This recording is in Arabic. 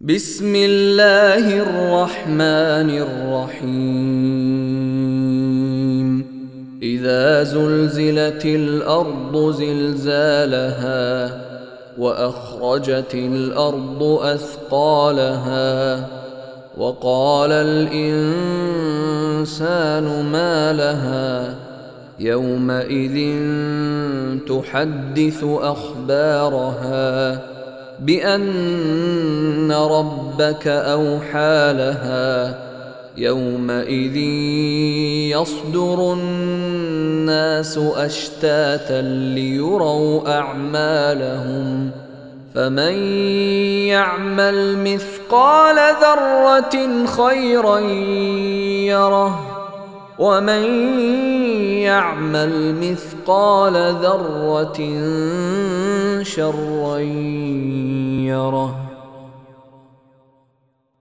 بسم الله الرحمن الرحيم إذا زلزلت الأرض زلزالها وأخرجت الأرض أثقالها وقال الإنسان ما لها يومئذ تحدث أخبارها بأن ربك أوحى لها يومئذ يصدر الناس أشتاتا ليروا أعمالهم فمن يعمل مثقال ذرة خيرا يره ومن يعمل مثقال ذرة شرا يره.